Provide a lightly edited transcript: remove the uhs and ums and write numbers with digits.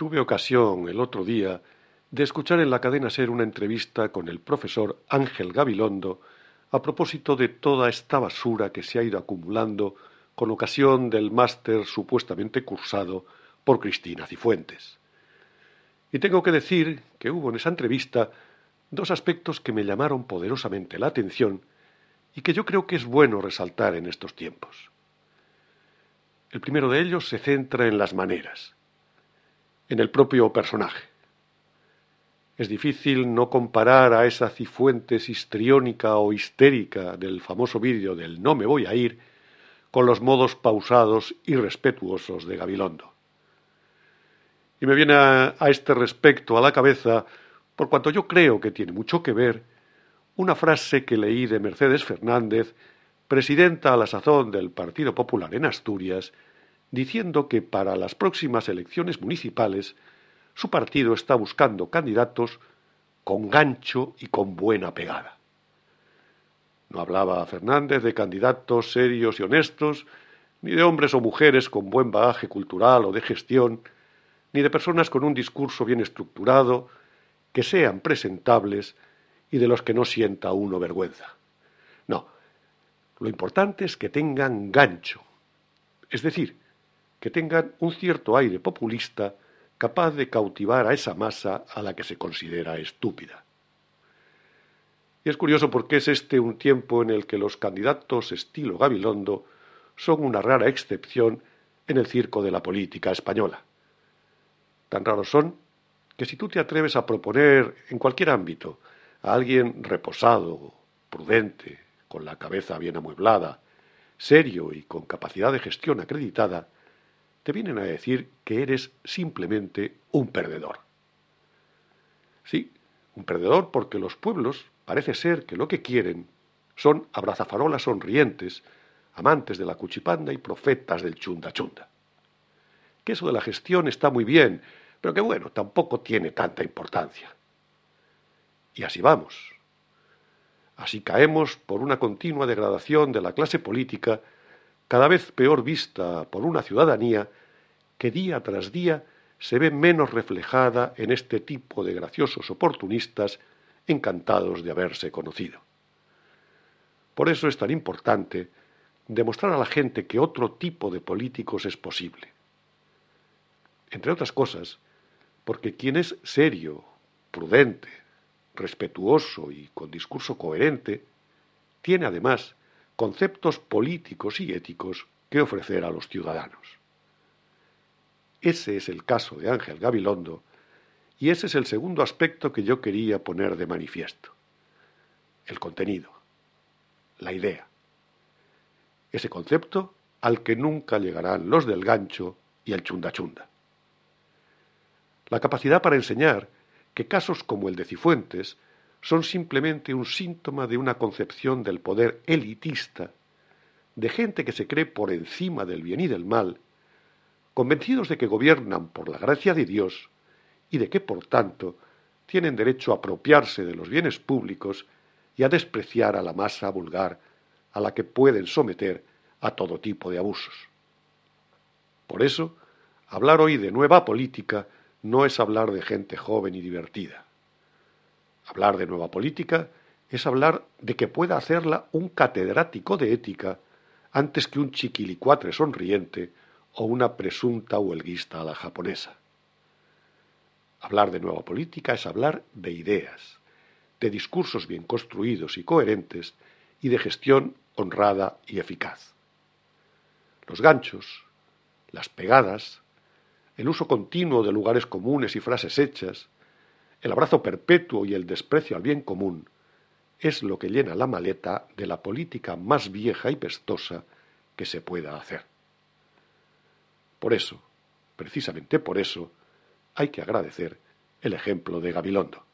Tuve ocasión el otro día de escuchar en la cadena SER una entrevista con el profesor Ángel Gabilondo a propósito de toda esta basura que se ha ido acumulando con ocasión del máster supuestamente cursado por Cristina Cifuentes. Y tengo que decir que hubo en esa entrevista dos aspectos que me llamaron poderosamente la atención y que yo creo que es bueno resaltar en estos tiempos. El primero de ellos se centra en las maneras, en el propio personaje. Es difícil no comparar a esa Cifuentes histriónica o histérica del famoso vídeo del "no me voy a ir" con los modos pausados y respetuosos de Gabilondo. Y me viene a este respecto a la cabeza, por cuanto yo creo que tiene mucho que ver, una frase que leí de Mercedes Fernández, presidenta a la sazón del Partido Popular en Asturias, diciendo que para las próximas elecciones municipales su partido está buscando candidatos con gancho y con buena pegada. No hablaba Fernández de candidatos serios y honestos, ni de hombres o mujeres con buen bagaje cultural o de gestión, ni de personas con un discurso bien estructurado, que sean presentables y de los que no sienta uno vergüenza. No, lo importante es que tengan gancho, es decir, que tengan un cierto aire populista capaz de cautivar a esa masa a la que se considera estúpida. Y es curioso porque es este un tiempo en el que los candidatos estilo Gabilondo son una rara excepción en el circo de la política española. Tan raros son que si tú te atreves a proponer en cualquier ámbito a alguien reposado, prudente, con la cabeza bien amueblada, serio y con capacidad de gestión acreditada, te vienen a decir que eres simplemente un perdedor. Sí, un perdedor porque los pueblos parece ser que lo que quieren son abrazafarolas sonrientes, amantes de la cuchipanda y profetas del chunda chunda. Que eso de la gestión está muy bien, pero que bueno, tampoco tiene tanta importancia. Y así vamos. Así caemos por una continua degradación de la clase política, cada vez peor vista por una ciudadanía que día tras día se ve menos reflejada en este tipo de graciosos oportunistas encantados de haberse conocido. Por eso es tan importante demostrar a la gente que otro tipo de políticos es posible. Entre otras cosas, porque quien es serio, prudente, respetuoso y con discurso coherente, tiene además conceptos políticos y éticos que ofrecer a los ciudadanos. Ese es el caso de Ángel Gabilondo, y ese es el segundo aspecto que yo quería poner de manifiesto. El contenido, la idea. Ese concepto al que nunca llegarán los del gancho y el chunda chunda. La capacidad para enseñar que casos como el de Cifuentes son simplemente un síntoma de una concepción del poder elitista, de gente que se cree por encima del bien y del mal, convencidos de que gobiernan por la gracia de Dios y de que, por tanto, tienen derecho a apropiarse de los bienes públicos y a despreciar a la masa vulgar a la que pueden someter a todo tipo de abusos. Por eso, hablar hoy de nueva política no es hablar de gente joven y divertida. Hablar de nueva política es hablar de que pueda hacerla un catedrático de ética antes que un chiquilicuatre sonriente o una presunta huelguista a la japonesa. Hablar de nueva política es hablar de ideas, de discursos bien construidos y coherentes y de gestión honrada y eficaz. Los ganchos, las pegadas, el uso continuo de lugares comunes y frases hechas, el abrazo perpetuo y el desprecio al bien común es lo que llena la maleta de la política más vieja y pestosa que se pueda hacer. Por eso, precisamente por eso, hay que agradecer el ejemplo de Gabilondo.